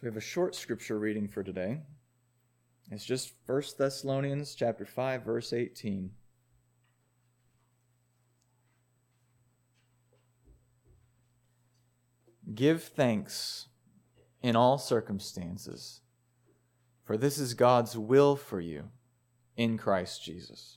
So we have a short scripture reading for today. It's just 1 Thessalonians chapter 5, verse 18. Give thanks in all circumstances, for this is God's will for you in Christ Jesus.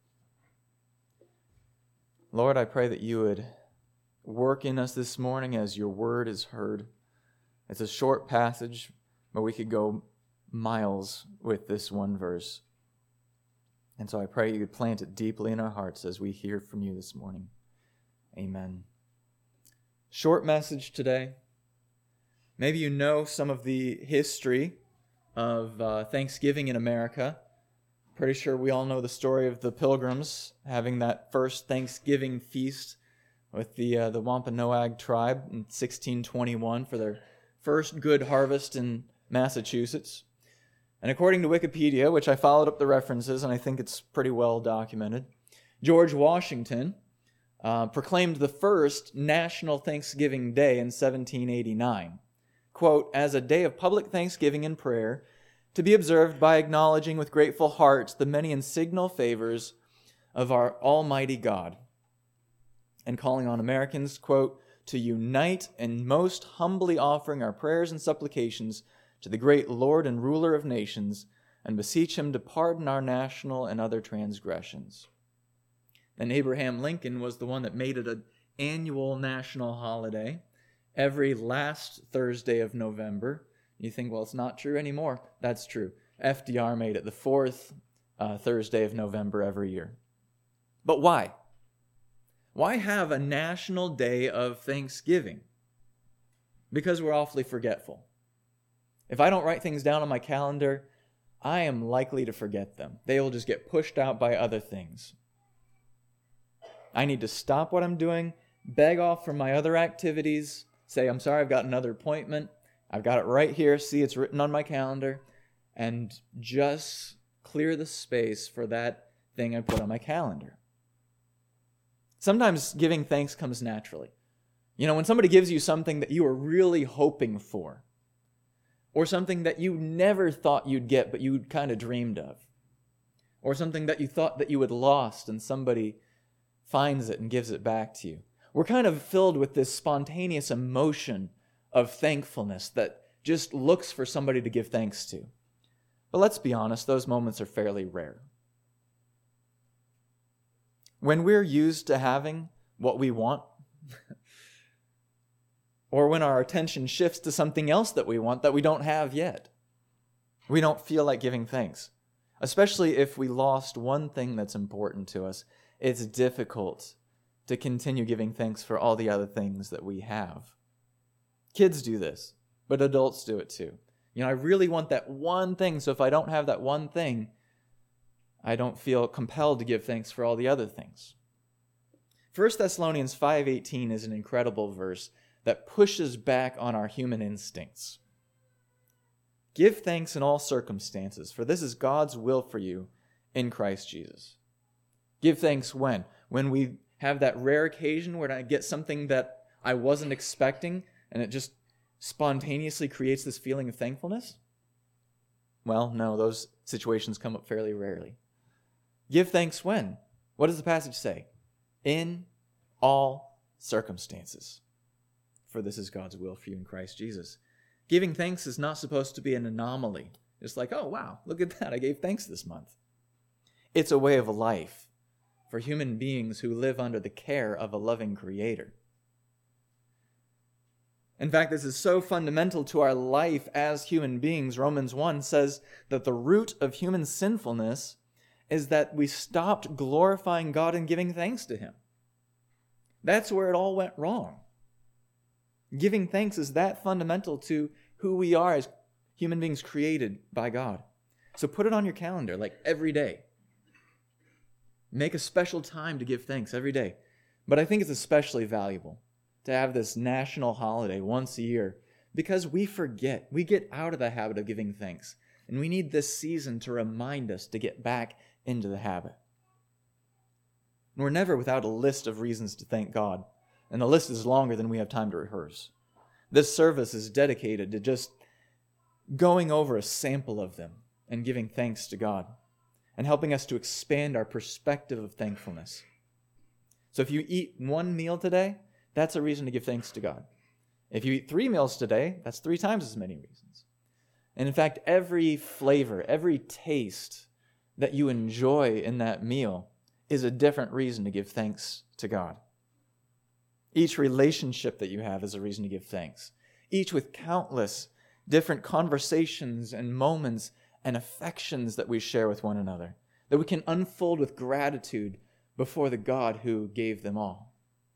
Lord, I pray that you would work in us this morning as your word is heard. It's a short passage, but we could go miles with this one verse. And so I pray you would plant it deeply in our hearts as we hear from you this morning. Amen. Short message today. Maybe you know some of the history of Thanksgiving in America. Pretty sure we all know the story of the Pilgrims having that first Thanksgiving feast with the Wampanoag tribe in 1621 for their first good harvest in Massachusetts. And according to Wikipedia, which I followed up the references, and I think it's pretty well documented, George Washington proclaimed the first National Thanksgiving Day in 1789, quote, as a day of public thanksgiving and prayer, to be observed by acknowledging with grateful hearts the many and signal favors of our Almighty God, and calling on Americans, quote, to unite and most humbly offering our prayers and supplications to the great Lord and ruler of nations, and beseech him to pardon our national and other transgressions. And Abraham Lincoln was the one that made it an annual national holiday every last Thursday of November. You think, well, it's not true anymore. That's true. FDR made it the fourth Thursday of November every year. But why? Why have a national day of Thanksgiving? Because we're awfully forgetful. If I don't write things down on my calendar, I am likely to forget them. They will just get pushed out by other things. I need to stop what I'm doing, beg off from my other activities, say, I'm sorry, I've got another appointment. I've got it right here. See, it's written on my calendar. And just clear the space for that thing I put on my calendar. Sometimes giving thanks comes naturally. You know, when somebody gives you something that you were really hoping for, or something that you never thought you'd get but you kind of dreamed of, or something that you thought that you had lost and somebody finds it and gives it back to you. We're kind of filled with this spontaneous emotion of thankfulness that just looks for somebody to give thanks to. But let's be honest, those moments are fairly rare. When we're used to having what we want, or when our attention shifts to something else that we want that we don't have yet, we don't feel like giving thanks. Especially if we lost one thing that's important to us, it's difficult to continue giving thanks for all the other things that we have. Kids do this, but adults do it too. You know, I really want that one thing, so if I don't have that one thing, I don't feel compelled to give thanks for all the other things. 1 Thessalonians 5:18 is an incredible verse that pushes back on our human instincts. Give thanks in all circumstances, for this is God's will for you in Christ Jesus. Give thanks when? When we have that rare occasion where I get something that I wasn't expecting and it just spontaneously creates this feeling of thankfulness? Well, no, those situations come up fairly rarely. Give thanks when? What does the passage say? In all circumstances. For this is God's will for you in Christ Jesus. Giving thanks is not supposed to be an anomaly. It's like, oh wow, look at that, I gave thanks this month. It's a way of life for human beings who live under the care of a loving Creator. In fact, this is so fundamental to our life as human beings. Romans 1 says that the root of human sinfulness is that we stopped glorifying God and giving thanks to Him. That's where it all went wrong. Giving thanks is that fundamental to who we are as human beings created by God. So put it on your calendar, like every day. Make a special time to give thanks every day. But I think it's especially valuable to have this national holiday once a year because we forget. We get out of the habit of giving thanks. And we need this season to remind us to get back into the habit. And we're never without a list of reasons to thank God. And the list is longer than we have time to rehearse. This service is dedicated to just going over a sample of them and giving thanks to God, and helping us to expand our perspective of thankfulness. So if you eat one meal today, that's a reason to give thanks to God. If you eat 3 meals today, that's 3 times as many reasons. And in fact, every flavor, every taste that you enjoy in that meal is a different reason to give thanks to God. Each relationship that you have is a reason to give thanks. Each with countless different conversations and moments and affections that we share with one another, that we can unfold with gratitude before the God who gave them all.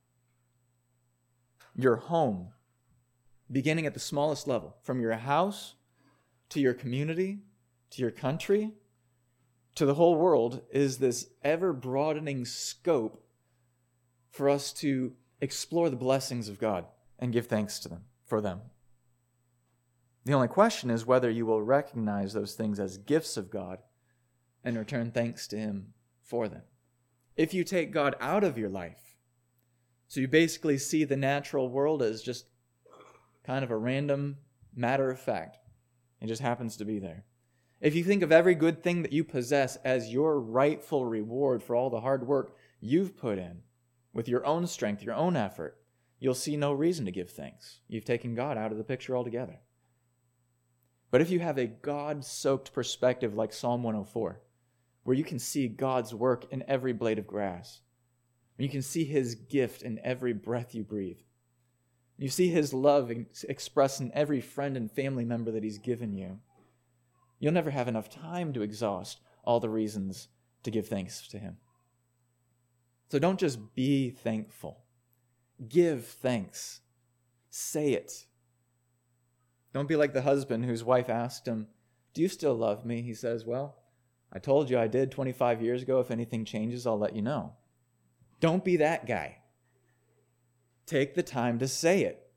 Your home, beginning at the smallest level, from your house to your community, to your country, to the whole world, is this ever-broadening scope for us to explore the blessings of God and give thanks to them for them. The only question is whether you will recognize those things as gifts of God and return thanks to Him for them. If you take God out of your life, so you basically see the natural world as just kind of a random matter of fact, it just happens to be there. If you think of every good thing that you possess as your rightful reward for all the hard work you've put in, with your own strength, your own effort, you'll see no reason to give thanks. You've taken God out of the picture altogether. But if you have a God-soaked perspective like Psalm 104, where you can see God's work in every blade of grass, and you can see His gift in every breath you breathe, you see His love expressed in every friend and family member that He's given you, you'll never have enough time to exhaust all the reasons to give thanks to Him. So don't just be thankful. Give thanks. Say it. Don't be like the husband whose wife asked him, "Do you still love me?" He says, "Well, I told you I did 25 years ago. If anything changes, I'll let you know." Don't be that guy. Take the time to say it.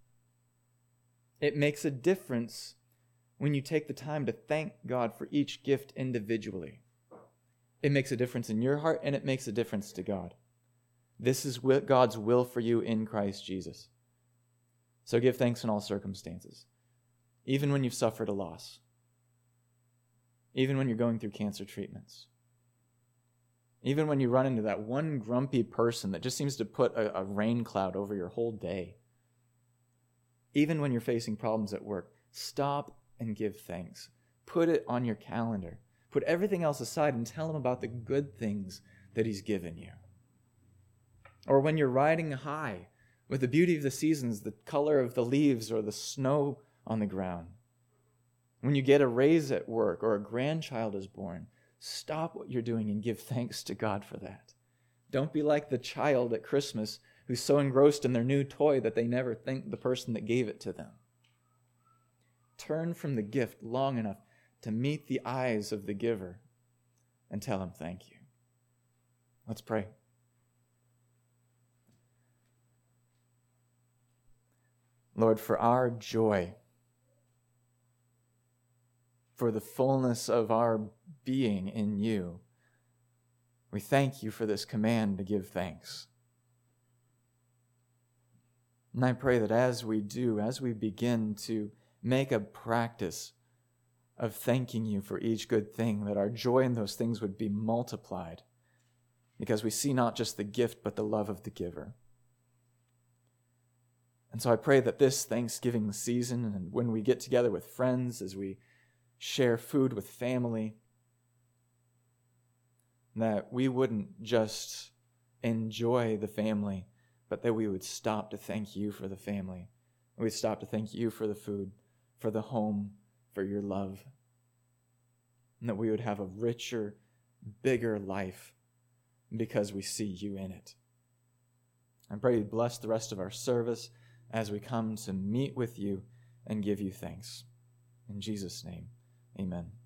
It makes a difference when you take the time to thank God for each gift individually. It makes a difference in your heart, and it makes a difference to God. This is God's will for you in Christ Jesus. So give thanks in all circumstances, even when you've suffered a loss, even when you're going through cancer treatments, even when you run into that one grumpy person that just seems to put a rain cloud over your whole day, even when you're facing problems at work. Stop and give thanks. Put it on your calendar. Put everything else aside and tell Him about the good things that He's given you. Or when you're riding high with the beauty of the seasons, the color of the leaves or the snow on the ground. When you get a raise at work or a grandchild is born, stop what you're doing and give thanks to God for that. Don't be like the child at Christmas who's so engrossed in their new toy that they never thank the person that gave it to them. Turn from the gift long enough to meet the eyes of the giver and tell Him thank you. Let's pray. Lord, for our joy, for the fullness of our being in You, we thank You for this command to give thanks. And I pray that as we begin to make a practice of thanking You for each good thing, that our joy in those things would be multiplied, because we see not just the gift, but the love of the giver. And so I pray that this Thanksgiving season, and when we get together with friends, as we share food with family, that we wouldn't just enjoy the family, but that we would stop to thank You for the family. We'd stop to thank You for the food, for the home, for Your love. And that we would have a richer, bigger life because we see You in it. I pray You bless the rest of our service as we come to meet with You and give You thanks. In Jesus' name, amen.